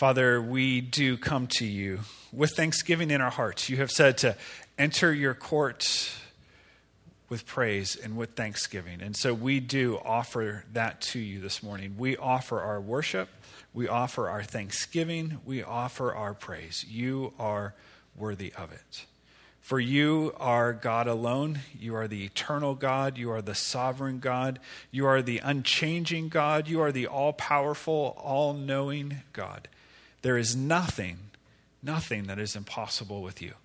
Father, we do come to you with thanksgiving in our hearts. You have said to enter your courts with praise and with thanksgiving. And so we do offer that to you this morning. We offer our worship. We offer our thanksgiving. We offer our praise. You are worthy of it. For you are God alone. You are the eternal God. You are the sovereign God. You are the unchanging God. You are the all-powerful, all-knowing God. There is nothing that is impossible with you.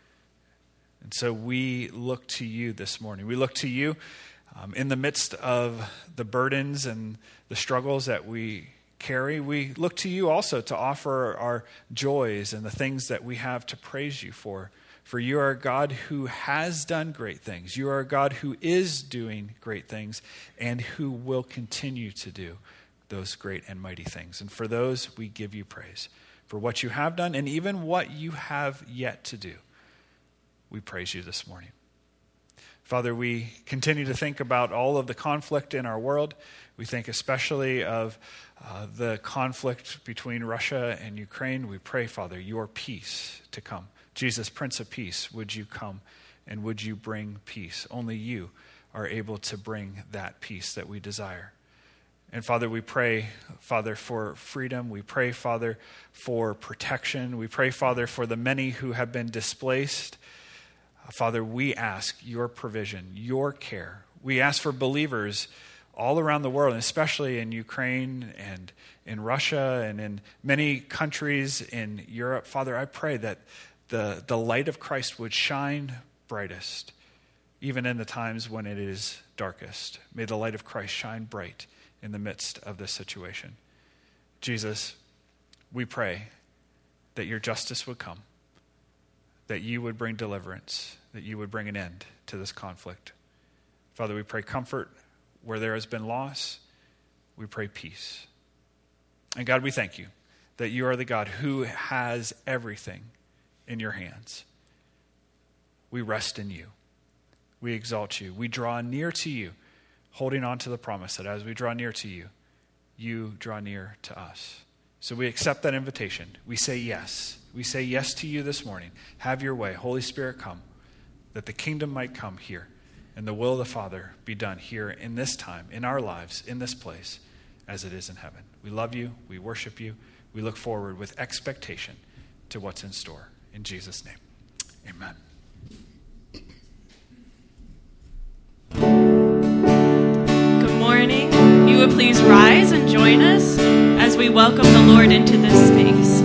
And so we look to you this morning. We look to you in the midst of the burdens and the struggles that we carry. We look to you also to offer our joys and the things that we have to praise you for. For you are a God who has done great things. You are a God who is doing great things and who will continue to do those great and mighty things. And for those, we give you praise. For what you have done and even what you have yet to do, we praise you this morning. Father, we continue to think about all of the conflict in our world. We think especially of the conflict between Russia and Ukraine. We pray, Father, your peace to come. Jesus, Prince of Peace, would you come and would you bring peace? Only you are able to bring that peace that we desire. And Father, we pray, Father, for freedom. We pray, Father, for protection. We pray, Father, for the many who have been displaced. Father, we ask your provision, your care. We ask for believers all around the world, and especially in Ukraine and in Russia and in many countries in Europe. Father, I pray that the light of Christ would shine brightest, even in the times when it is darkest. May the light of Christ shine bright in the midst of this situation. Jesus, we pray that your justice would come, that you would bring deliverance, that you would bring an end to this conflict. Father, we pray comfort where there has been loss. We pray peace. And God, we thank you that you are the God who has everything in your hands. We rest in you. We exalt you. We draw near to you, holding on to the promise that as we draw near to you, you draw near to us. So we accept that invitation. We say yes. We say yes to you this morning. Have your way. Holy Spirit, come, that the kingdom might come here and the will of the Father be done here in this time, in our lives, in this place, as it is in heaven. We love you. We worship you. We look forward with expectation to what's in store. In Jesus' name, amen. Good morning. If you would please rise and join us as we welcome the Lord into this space.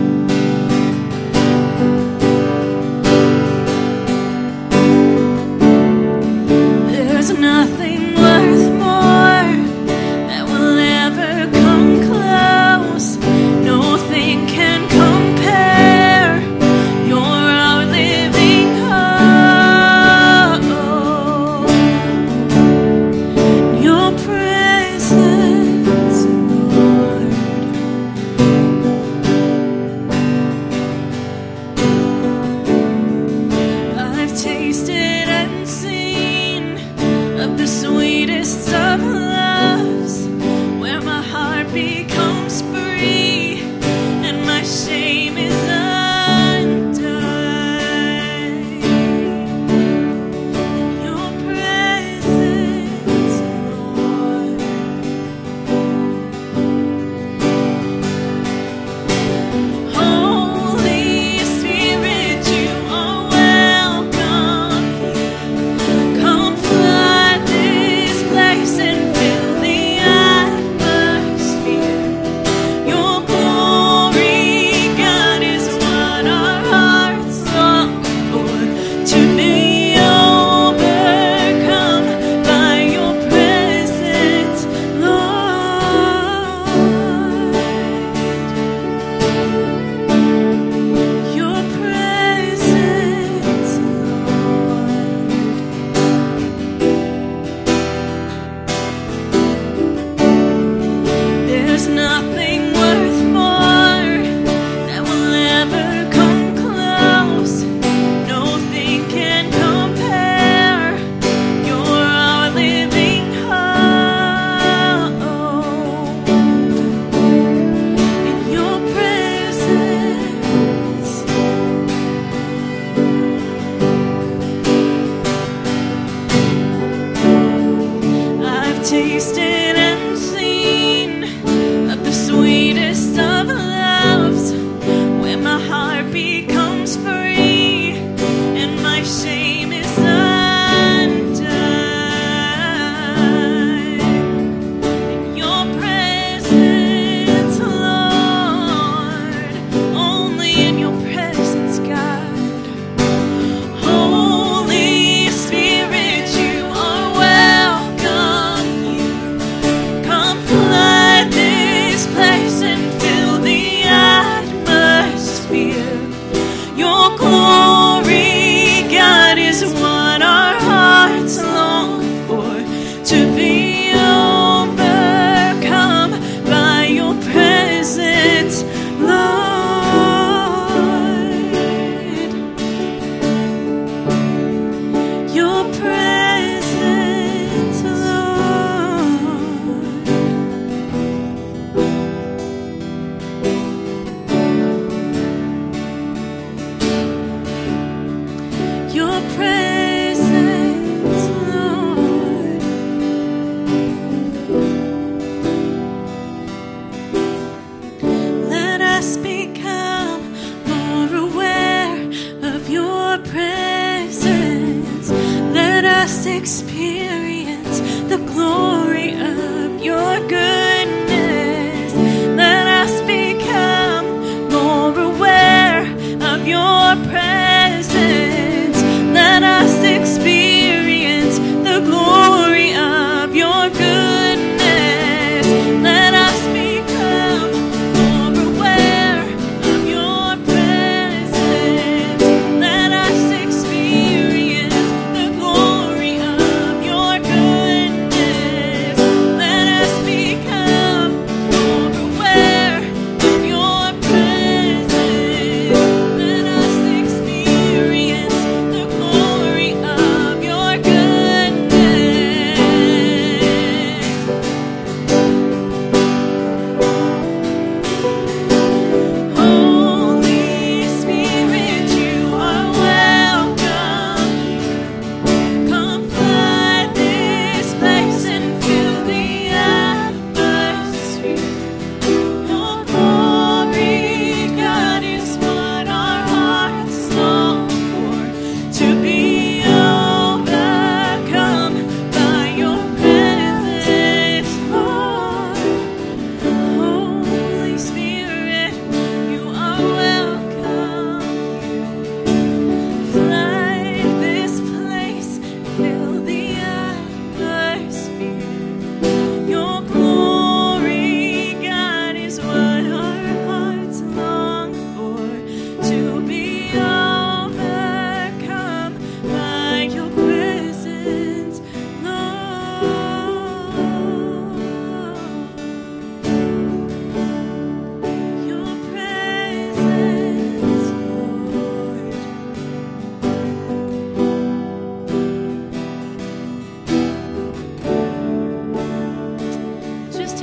There's nothing worth more that will ever come close. Nothing can compare. You're our living hope. Your presence, Lord.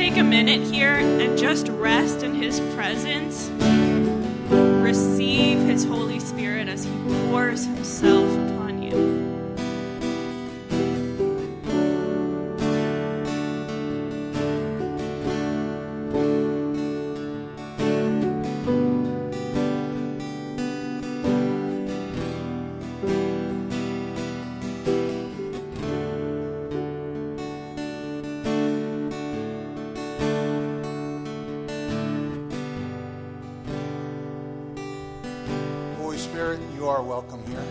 take a minute here and just rest in His presence. Receive His Holy Spirit as He pours Himself upon you. Spirit, you are welcome here.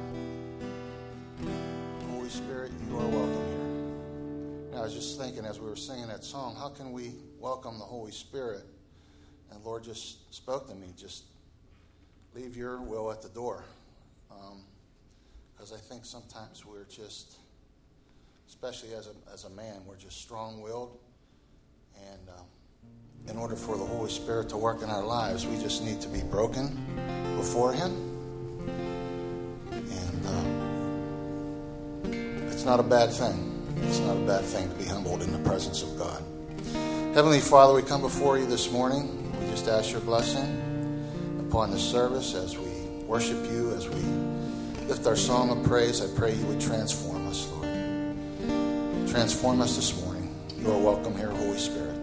Holy Spirit, you are welcome here. Now, I was just thinking as we were singing that song, how can we welcome the Holy Spirit? And the Lord just spoke to me, just leave your will at the door. Because I think sometimes we're just, especially as a man, we're just strong-willed. And in order for the Holy Spirit to work in our lives, we just need to be broken before Him. And it's not a bad thing. It's not a bad thing to be humbled in the presence of God. Heavenly Father, we come before you this morning. We just ask your blessing upon this service as we worship you, as we lift our song of praise. I pray you would transform us, Lord. Transform us this morning. You are welcome here, Holy Spirit.